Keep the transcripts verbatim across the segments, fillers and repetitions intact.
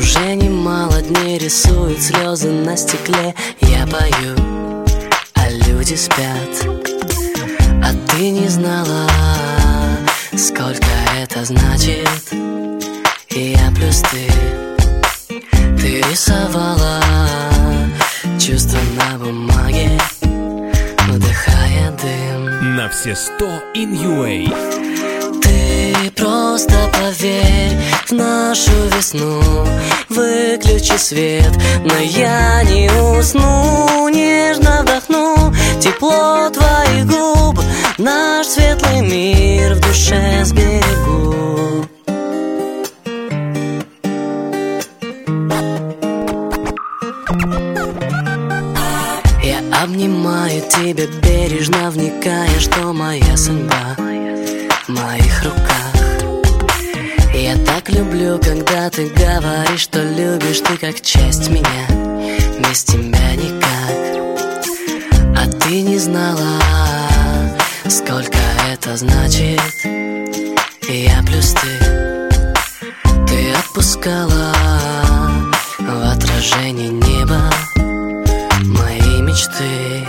Уже немало дней рисуют слезы на стекле. Я пою, а люди спят. А ты не знала, сколько это значит. И я плюс ты. Ты рисовала чувства на бумаге, вдыхая дым. На все сто in ю эй. Ты просто поверь в нашу весну. Выключи свет, но я не усну. Нежно вдохну тепло твоих губ. Наш светлый мир в душе сберегу. Я обнимаю тебя бережно, вникая, что моя судьба в моих руках. Я так люблю, когда ты говоришь, что любишь ты как часть меня. Без тебя никак. А ты не знала, сколько это значит. И я плюс ты. Ты отпускала в отражении неба мои мечты.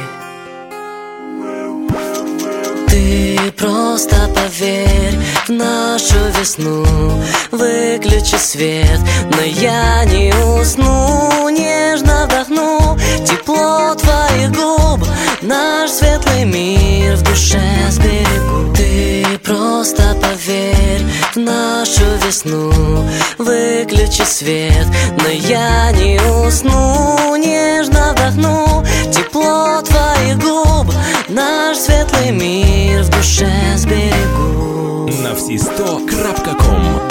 Ты просто поверь в нашу весну. Выключи свет, но я не усну. Нежно вдохну тепло твоих губ. Наш светлый мир в душе сберегу. Ты просто поверь в нашу весну. Выключи свет, но я не усну. Нежно вдохну тепло твоих губ. Наш светлый мир в душе сберегу. На все сто точка ком.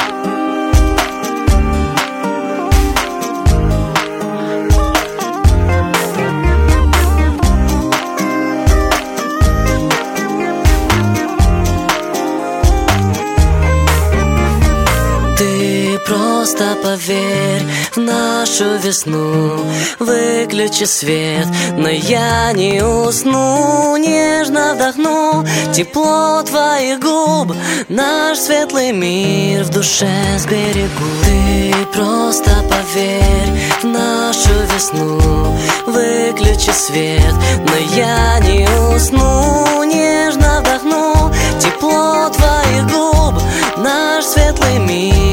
Ты просто поверь в нашу весну. Выключи свет, но я не усну. Нежно вдохну тепло твоих губ. Наш светлый мир в душе сберегу. Ты просто поверь в нашу весну. Выключи свет, но я не усну. Нежно вдохну тепло твоих губ. Наш светлый мир